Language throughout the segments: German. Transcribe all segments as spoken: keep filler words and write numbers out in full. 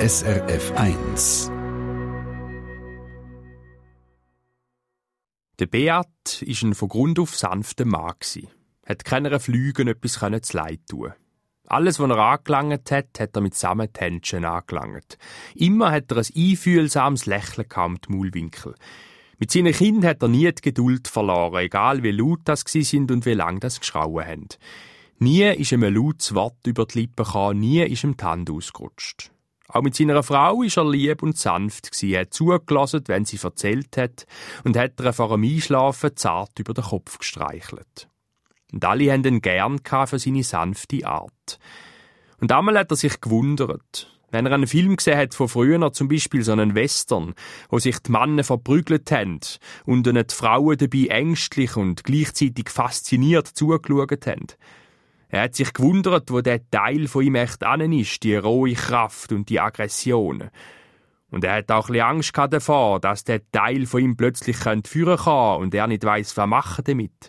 S R F eins. Der Beat war ein von Grund auf sanfter Mann. Er hat keiner Flügen etwas zu leid tun. Alles, was er angelangt hat, hat er mit Samthändchen angelangt. Immer hat er ein einfühlsames Lächeln um die Maulwinkel. Mit seinen Kindern hat er nie die Geduld verloren, egal wie laut das gsi sind und wie lang das geschrauen haben. Nie ist ihm ein lautes Wort über die Lippen gekommen, nie ist ihm die Hand ausgerutscht. Auch mit seiner Frau war er lieb und sanft gsi. Er hat zugelassen, wenn sie erzählt hat, und hat ihr vor dem Einschlafen zart über den Kopf gestreichelt. Und alle haben ihn gern für seine sanfte Art. Und einmal hat er sich gewundert. Wenn er einen Film gesehen hat von früher, zum Beispiel so einen Western, wo sich die Männer verprügelt haben und ihnen die Frauen dabei ängstlich und gleichzeitig fasziniert zugeschaut haben. Er hat sich gewundert, wo der Teil von ihm echt an ist, die rohe Kraft und die Aggression. Und er hat auch ein bisschen Angst davor, dass der Teil von ihm plötzlich führen kann und er nicht weiss, was machen damit.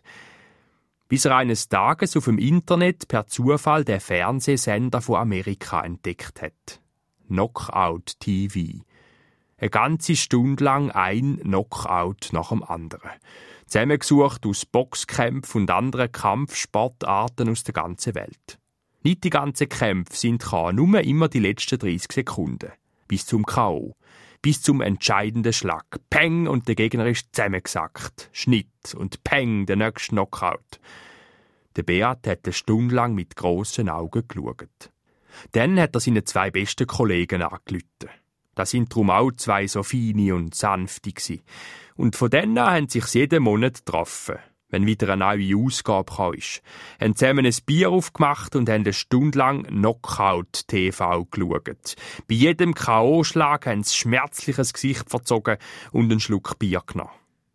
Bis er eines Tages auf dem Internet per Zufall den Fernsehsender von Amerika entdeckt hat. Knockout T V. Eine ganze Stunde lang ein Knockout nach dem anderen. Zusammengesucht aus Boxkämpfen und anderen Kampfsportarten aus der ganzen Welt. Nicht die ganzen Kämpfe sind gekommen, nur immer die letzten dreißig Sekunden. Bis zum K O. Bis zum entscheidenden Schlag. Peng und der Gegner ist zusammengesackt. Schnitt und Peng, der nächste Knockout. Der Beat hat eine Stunde lang mit grossen Augen geschaut. Dann hat er seine zwei besten Kollegen angerufen. Das sind darum auch zwei so feine und sanfte gsi. Und von denen an haben sich jeden Monat getroffen, wenn wieder eine neue Ausgabe kam. Haben zusammen ein Bier aufgemacht und haben eine Stunde lang Knockout T V geschaut. Bei jedem K O-Schlag haben sie schmerzliches Gesicht verzogen und einen Schluck Bier genommen.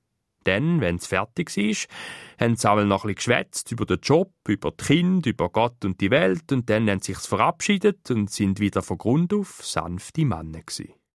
Dann, wenn es fertig war, haben sie einmal noch ein bisschen geschwätzt über den Job, über die Kinder, über Gott und die Welt, und dann haben sie sich verabschiedet und sind wieder von Grund auf sanfte Männer gsi.